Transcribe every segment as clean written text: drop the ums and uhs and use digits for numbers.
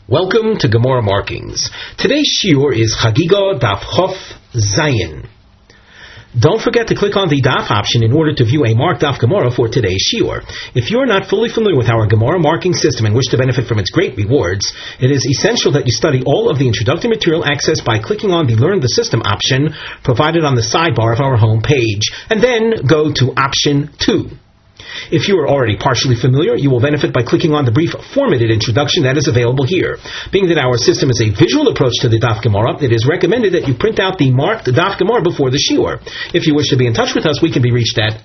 Welcome to Gemara Markings. Today's shiur is Chagiga Daf Chof Zayin. Don't forget to click on the Daf option in order to view a marked Daf Gemara for today's shiur. If you are not fully familiar with our Gemara marking system and wish to benefit from its great rewards, it is essential that you study all of the introductory material accessed by clicking on the Learn the System option provided on the sidebar of our home page, and then go to option 2. If you are already partially familiar, you will benefit by clicking on the brief formatted introduction that is available here. Being that our system is a visual approach to the Daf Gemara, it is recommended that you print out the marked Daf Gemara before the shiur. If you wish to be in touch with us, we can be reached at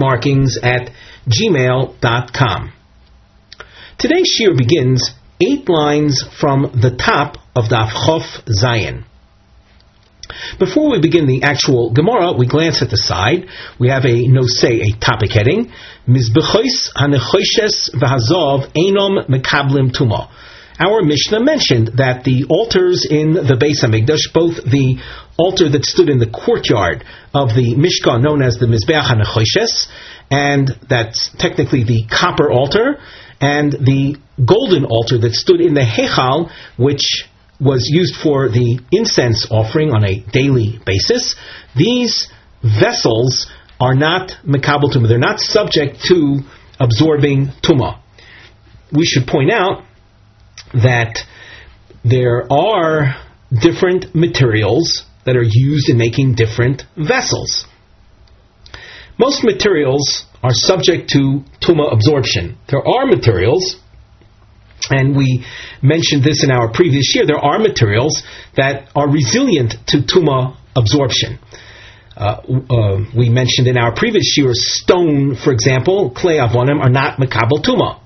gmarkings@gmail.com. Today's shiur begins 8 lines from the top of Daf Chof Zayin. Before we begin the actual Gemara, we glance at the side. We have a nosei, a topic heading, Mizbechois hanechoshes v'hazov einom mekablim tuma. Our Mishnah mentioned that the altars in the Beis Hamikdash, both the altar that stood in the courtyard of the Mishkan, known as the Mizbeach hanechoshes, and that's technically the copper altar, and the golden altar that stood in the Heichal, which was used for the incense offering on a daily basis. These vessels are not mekabel tumah. They're not subject to absorbing tumah. We should point out that there are different materials that are used in making different vessels. Most materials are subject to tumah absorption. There are materials, and we mentioned this in our previous year, there are materials that are resilient to tumah absorption. We mentioned in our previous year, stone, for example, clay avonim, are not mekabel tumah.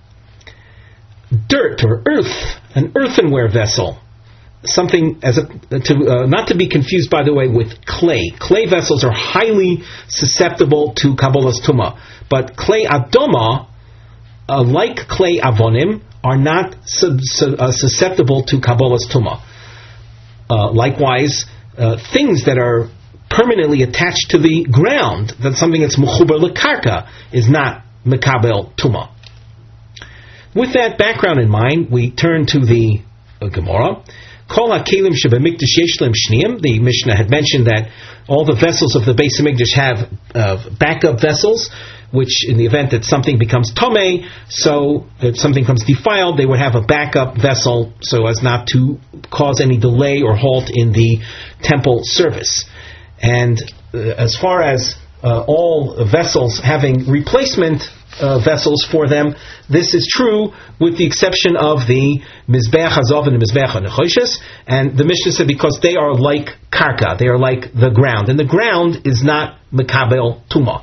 Dirt or earth, an earthenware vessel, something not to be confused, by the way, with clay. Clay vessels are highly susceptible to kabbalas tumah, but clay adoma, like clay avonim, are not susceptible to kabbalas tumah. Likewise, things that are permanently attached to the ground, that's something that's mechubar lekarka, is not mekabel tumah. With that background in mind, we turn to the Gemara. Kol hakelim shebemikdash yesh lehem shniyim. The Mishnah had mentioned that all the vessels of the Beis Hamikdash have backup vessels, which in the event that something becomes tomei, so if something becomes defiled, they would have a backup vessel so as not to cause any delay or halt in the temple service. And as far as all vessels having replacement vessels for them, this is true with the exception of the Mizbeach Hazav and the Mizbeach HaNechoshes, and the Mishnah said because they are like karka, they are like the ground, and the ground is not mekabel tumah.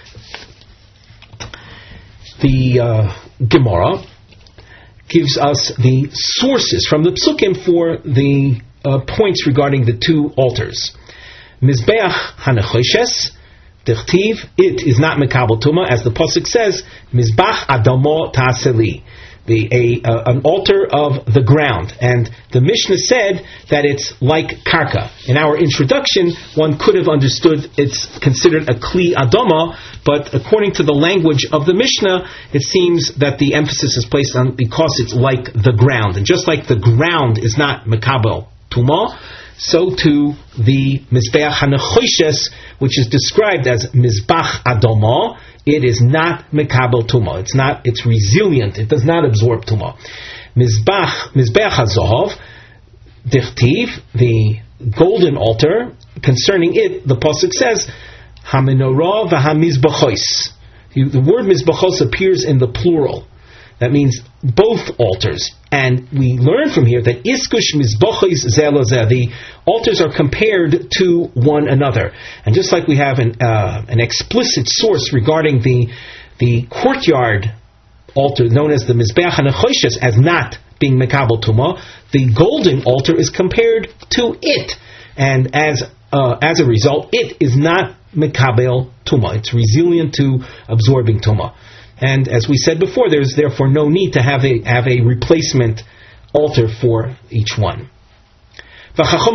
The Gemara gives us the sources from the Psukim for the points regarding the two altars. Mizbeach HaNechoshes, Dichtiv, it is not mekabel tumah, as the pasuk says, Mizbach Adamo Ta'aseli, an altar of the ground. And the Mishnah said that it's like karka. In our introduction, one could have understood it's considered a kli adama, but according to the language of the Mishnah, it seems that the emphasis is placed on because it's like the ground. And just like the ground is not mekabel tumah, so too the Mizbeach HaNechoshes, which is described as Mizbach Adoma, it is not mekabel tumah. It's resilient. It does not absorb tumah. Mizbeach HaZahav, Dichtiv, the golden altar, concerning it, the pasuk says, HaMenorah v'HaMizbachos. The word Mizbachos appears in the plural. That means both altars. And we learn from here that Iskush Mizbachos Zelozeh, the altars are compared to one another. And just like we have an explicit source regarding the courtyard altar known as the Mizbeach HaNechoshes as not being mekabel tumah, the golden altar is compared to it. And as a result, it is not mekabel tumah. It's resilient to absorbing tumah. And as we said before, there's therefore no need to have a replacement altar for each one. Now,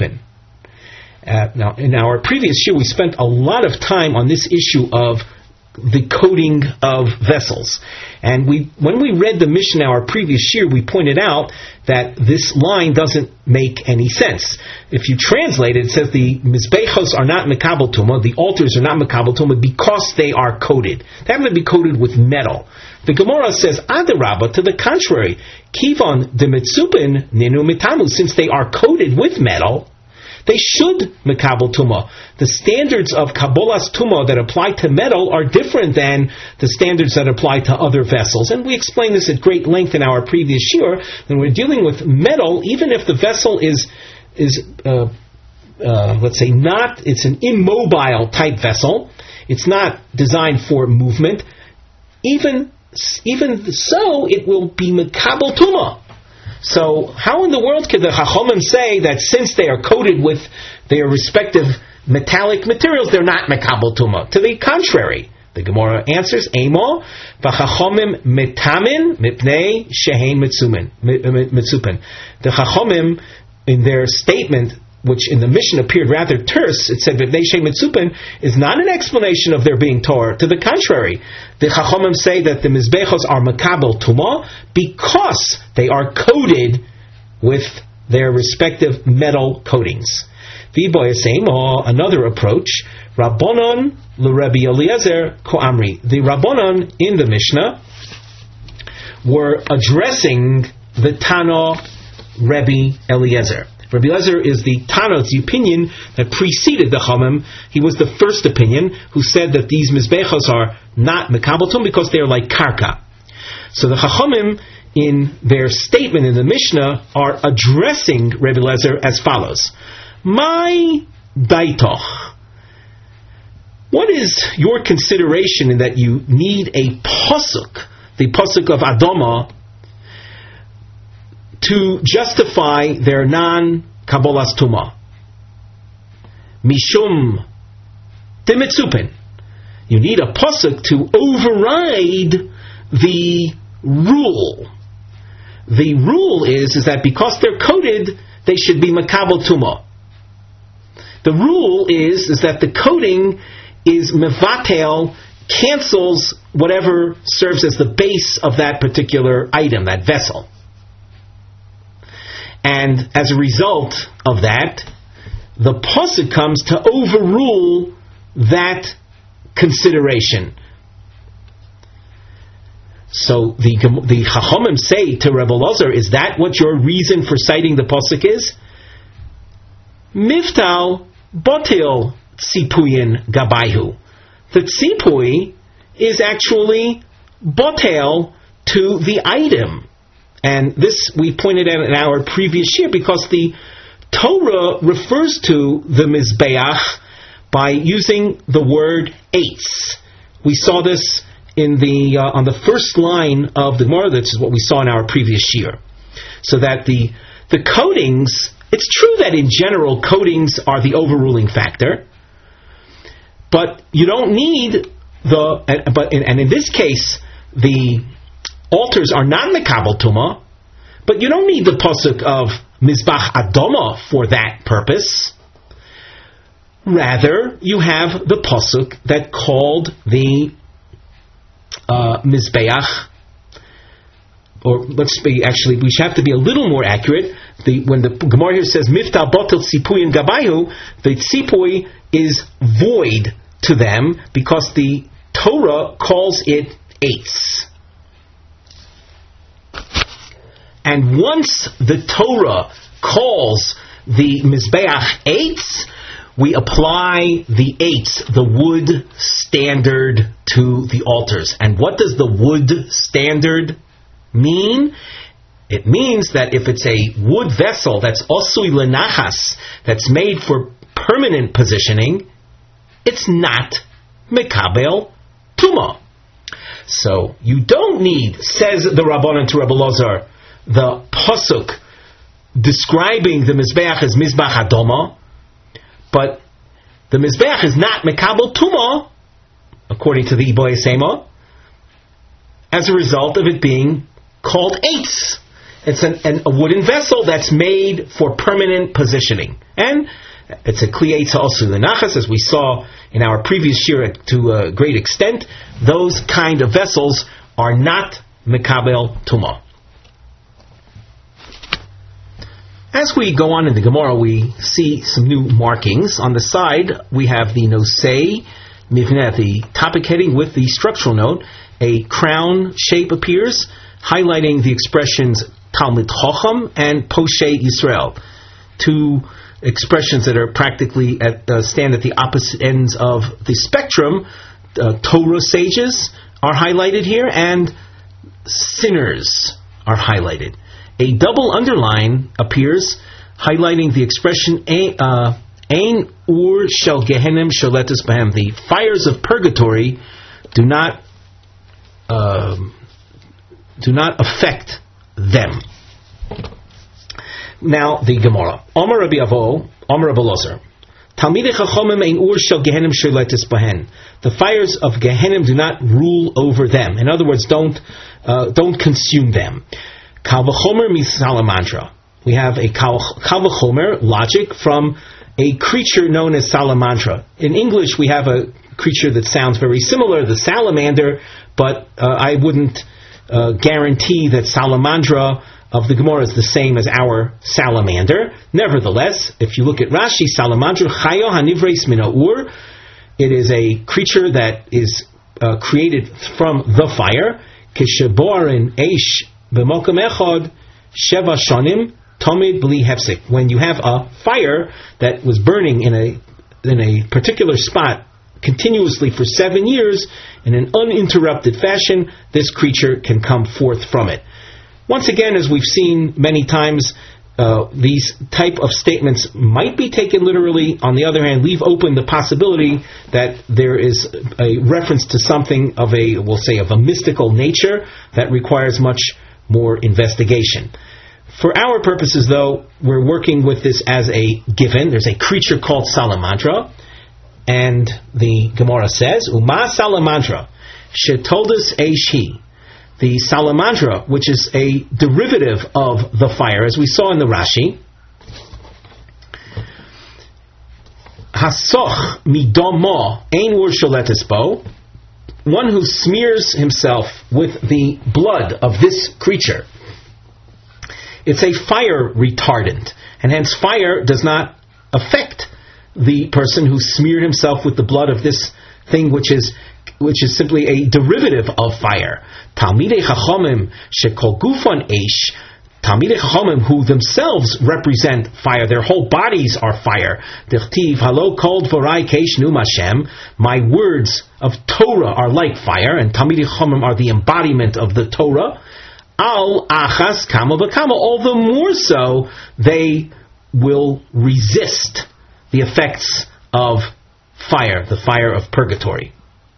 in our previous year, we spent a lot of time on this issue of the coating of vessels. And when we read the Mishnah our previous year, we pointed out that this line doesn't make any sense. If you translate it, it says the mizbechos are not mekabel tuma, the altars are not mekabel tuma because they are coated. They have to be coated with metal. The Gemara says, Adarabba, to the contrary, kivon de mitzupin ninu mitamu, since they are coated with metal, they should mekabel tuma. The standards of kabolas tuma that apply to metal are different than the standards that apply to other vessels. And we explained this at great length in our previous year. When we're dealing with metal, even if the vessel is let's say not, it's an immobile type vessel, it's not designed for movement, even so, it will be mekabel tuma. So, how in the world could the Chachamim say that since they are coated with their respective metallic materials, they're not mekabel tuma? To the contrary, the Gemara answers, Emo, v'Chachamim metamin mipnei shehein mitzupin. The Chachamim, in their statement, which in the Mishnah appeared rather terse, it said mipnei shehein mitzupin, is not an explanation of their being Torah. To the contrary, the Chachamim say that the mizbechos are mekabel tuma because they are coated with their respective metal coatings. Another approach, Rabbanon l'Rebbe Eliezer ko'amri. The Rabbanon in the Mishnah were addressing the Tana Rebbe Eliezer. Rebbe Eliezer is the Tana, it's the opinion that preceded the Chachamim. He was the first opinion who said that these mizbechos are not mekabel tuma because they are like karka. So the Chachamim, in their statement in the Mishnah, are addressing Rebbe Eliezer as follows: My daitoch. What is your consideration in that you need a pasuk, the pasuk of Adama, to justify their non-kabolas tuma? Mishum demitzupin. You need a pasuk to override the rule. The rule is that because they're coated, they should be makabel tuma. The rule is that the coating is mevatel, cancels whatever serves as the base of that particular item, that vessel. And as a result of that, the pasuk comes to overrule that consideration. So the Chachamim say to Rebbe Eliezer, is that what your reason for citing the pasuk is? Miftal botil tzipuyin gabayhu. The tzipui is actually botel to the item. And this we pointed out in our previous year because the Torah refers to the Mizbeach by using the word eitz. We saw this in the on the first line of the Gemara. This is what we saw in our previous year. So that the coatings, it's true that in general coatings are the overruling factor, but you don't need and in this case the altars are not mekabel tuma, but you don't need the pasuk of Mizbach Adama for that purpose. Rather, you have the pasuk that called the Mizbeach, or we have to be a little more accurate. When the Gemara here says Miftal Botel Tzipui and Gabayu, the Tzipui is void to them because the Torah calls it eitz. And once the Torah calls the Mizbeach eitz, we apply the eitz, the wood standard, to the altars. And what does the wood standard mean? It means that if it's a wood vessel that's osui lenachas, that's made for permanent positioning, it's not mekabel tuma. So you don't need, says the Rabbanan to Rebbe Eliezer, the pasuk describing the Mizbeach as Mizbach Adoma, but the Mizbeach is not mekabel tuma, according to the Iboy Sema, as a result of it being called eitz. It's a wooden vessel that's made for permanent positioning. And it's a kli eitza also lenachas, as we saw in our previous year to a great extent. Those kind of vessels are not mekabel tumah. As we go on in the Gemara, we see some new markings. On the side, we have the nosei mivneh, the topic heading with the structural note. A crown shape appears, highlighting the expressions Talmid Chacham and Poshe Yisrael, two expressions that are practically stand at the opposite ends of the spectrum. Torah sages are highlighted here, and sinners are highlighted. A double underline appears, highlighting the expression Ein ur shel gehenim sholetus bahem. The fires of purgatory do not affect them. Now the Gemara. Amar Rabbi Avo, Amar Rabbi Lozer. Talmidei Chachomim ein ur shel gehenim sholetus bahem. The fires of Gehenim do not rule over them. In other words, don't consume them. Kal v'chomer misalamandra. We have a kal v'chomer logic from a creature known as salamandra. In English, we have a creature that sounds very similar, the salamander, but I wouldn't guarantee that salamandra of the Gemara is the same as our salamander. Nevertheless, if you look at Rashi, salamandra chayo hanivreis min ha'ur, it is a creature that is created from the fire. Kishaborin eish b'mokum echad sheva shanim tomid b'li hefsek. When you have a fire that was burning in a particular spot continuously for 7 years in an uninterrupted fashion, this creature can come forth from it. Once again, as we've seen many times, these type of statements might be taken literally. On the other hand, leave open the possibility that there is a reference to something of a mystical nature that requires much more investigation. For our purposes, though, we're working with this as a given. There's a creature called salamandra, and the Gemara says, Uma salamandra, shetoldus eishi. The salamandra, which is a derivative of the fire, as we saw in the Rashi, hasoch midomo ein ur sholetis bo, one who smears himself with the blood of this creature. It's a fire retardant, and hence fire does not affect the person who smeared himself with the blood of this thing, which is simply a derivative of fire. Talmidei Chachomim shekol gufon eish. Talmidei Chachomim, who themselves represent fire, their whole bodies are fire. Dichtiv halo kol dvorai keish num Hashem. My words of Torah are like fire, and Talmidei Chachomim are the embodiment of the Torah. Al achas kama v'kama. All the more so, they will resist the effects of fire, the fire of purgatory.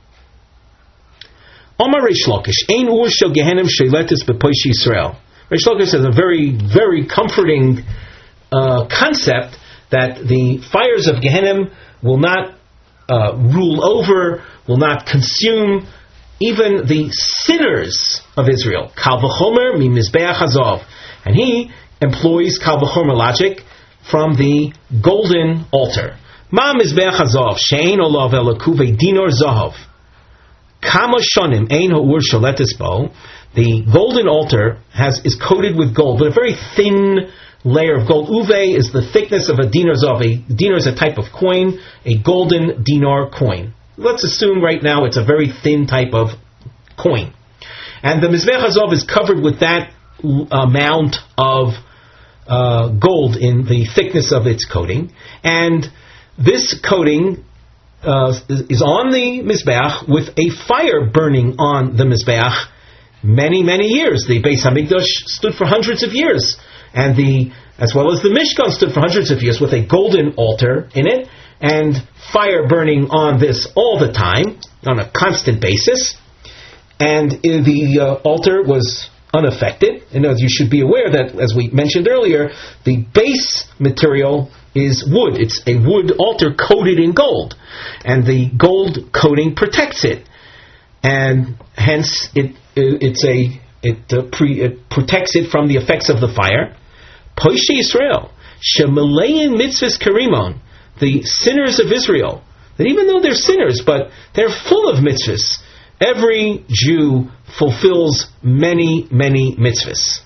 Omar Reish Lakish, ein ur shel gehenim sheiletis b'poish Yisrael. Reish Lakish has a very, very comforting concept that the fires of Gehenim will not rule over, will not consume even the sinners of Israel. Kal v'chomer mi mizbeach hazov. And he employs kal v'chomer logic from the golden altar. Ma mizbeach hazov she'ein olav elakuve dinor zahav. Kama shonim ein ha'ur sholetis bo. The golden altar is coated with gold, but a very thin layer of gold. Uve is the thickness of a dinar zav. A dinar is a type of coin, a golden dinar coin. Let's assume right now it's a very thin type of coin. And the Mizbech HaZav is covered with that amount of gold in the thickness of its coating. And this coating is on the Mizbeach with a fire burning on the Mizbeach many, many years. The Beis HaMikdash stood for hundreds of years. And as well as the Mishkan stood for hundreds of years with a golden altar in it, and fire burning on this all the time, on a constant basis. And the altar was unaffected. And as you should be aware that, as we mentioned earlier, the base material is wood. It's a wood altar coated in gold. And the gold coating protects it. And hence it's a it protects it from the effects of the fire. Poishe Yisrael, shemalein mitzvahs karimon, the sinners of Israel, that even though they're sinners, but they're full of mitzvahs. Every Jew fulfills many, many mitzvahs.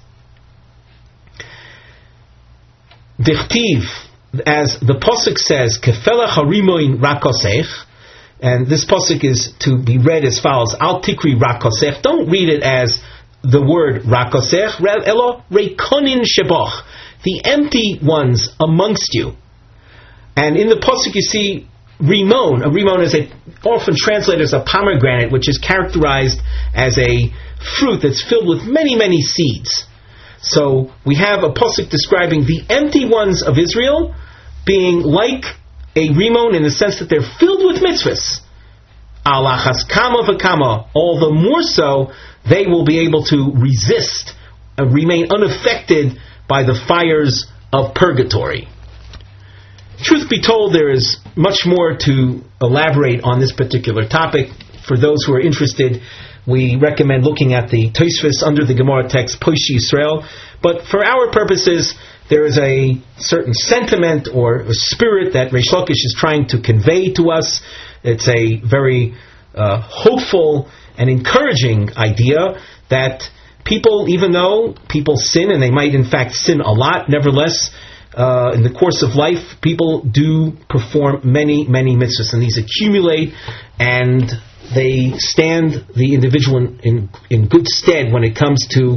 Dichtiv, as the pasuk says, kefela harimoin rakosech, and this pasuk is to be read as follows: Al tikri rakosech. Don't read it as the word rakosech, elo reikonin sheboch, the empty ones amongst you. And in the pasuk you see rimon. A rimon is often translated as a pomegranate, which is characterized as a fruit that's filled with many, many seeds. So we have a pasuk describing the empty ones of Israel being like a rimon in the sense that they're filled with mitzvahs. Alachas kama v'kama, all the more so they will be able to resist and remain unaffected by the fires of purgatory. Truth be told, there is much more to elaborate on this particular topic. For those who are interested, we recommend looking at the Tosfos under the Gemara text, Poish Yisrael. But for our purposes, there is a certain sentiment or a spirit that Reish Lakish is trying to convey to us. It's a very hopeful and encouraging idea that people, even though people sin, and they might in fact sin a lot, nevertheless, in the course of life, people do perform many, many mitzvahs, and these accumulate, and they stand the individual in good stead when it comes to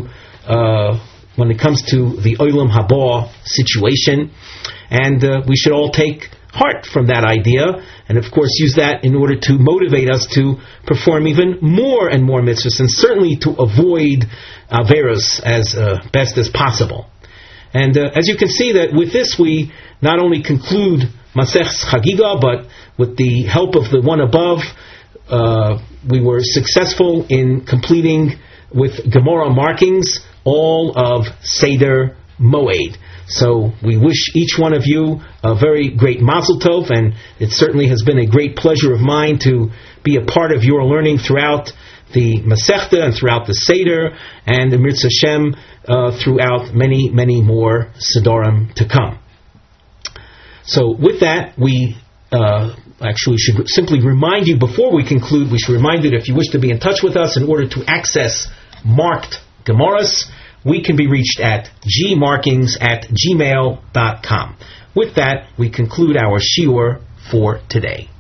the Olam Haba situation. And we should all take heart from that idea, and of course use that in order to motivate us to perform even more and more mitzvahs, and certainly to avoid averos as best as possible. And as you can see, that with this we not only conclude Masechus Chagiga, but with the help of the one above, we were successful in completing with Gemara markings all of Seder Moed. So we wish each one of you a very great Mazel Tov, and it certainly has been a great pleasure of mine to be a part of your learning throughout the Masechta and throughout the Seder, and the Mirz Hashem throughout many, many more Sedarim to come. So with that, we actually should simply remind you, before we conclude, we should remind you that if you wish to be in touch with us in order to access marked Gemaras, we can be reached at gmarkings@gmail.com. With that, we conclude our shiur for today.